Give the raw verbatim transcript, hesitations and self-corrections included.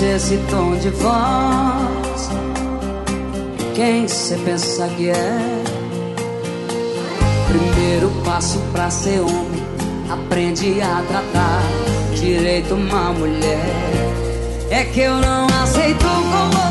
esse tom de voz? Quem cê pensa que é? Primeiro passo pra ser homem, aprende a tratar direito uma mulher. É que eu não aceito como